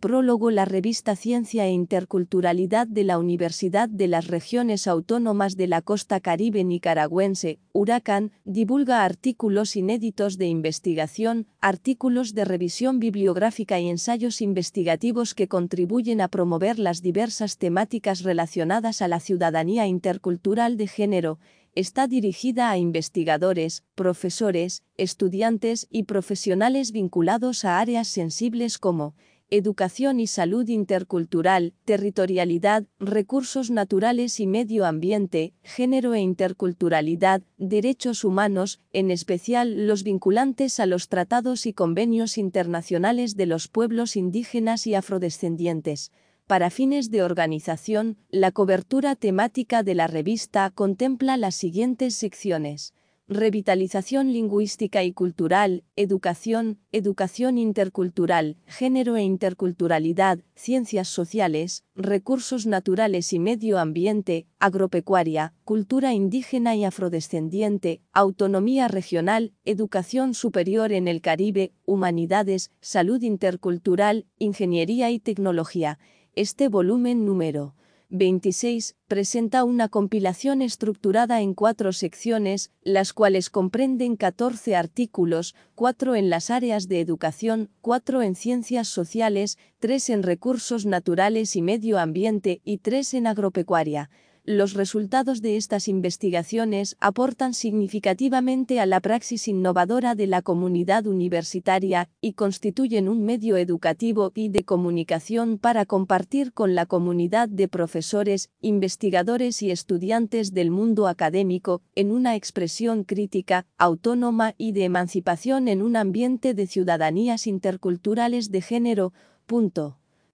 Prólogo. La revista Ciencia e Interculturalidad de la Universidad de las Regiones Autónomas de la Costa Caribe Nicaragüense, Huracán, divulga artículos inéditos de investigación, artículos de revisión bibliográfica y ensayos investigativos que contribuyen a promover las diversas temáticas relacionadas a la ciudadanía intercultural de género. Está dirigida a investigadores, profesores, estudiantes y profesionales vinculados a áreas sensibles como educación y salud intercultural, territorialidad, recursos naturales y medio ambiente, género e interculturalidad, derechos humanos, en especial los vinculantes a los tratados y convenios internacionales de los pueblos indígenas y afrodescendientes. Para fines de organización, la cobertura temática de la revista contempla las siguientes secciones: revitalización lingüística y cultural, educación, educación intercultural, género e interculturalidad, ciencias sociales, recursos naturales y medio ambiente, agropecuaria, cultura indígena y afrodescendiente, autonomía regional, educación superior en el Caribe, humanidades, salud intercultural, ingeniería y tecnología. Este volumen número 26 presenta una compilación estructurada en 4 secciones, las cuales comprenden 14 artículos, 4 en las áreas de educación, 4 en ciencias sociales, 3 en recursos naturales y medio ambiente y 3 en agropecuaria. Los resultados de estas investigaciones aportan significativamente a la praxis innovadora de la comunidad universitaria y constituyen un medio educativo y de comunicación para compartir con la comunidad de profesores, investigadores y estudiantes del mundo académico, en una expresión crítica, autónoma y de emancipación en un ambiente de ciudadanías interculturales de género.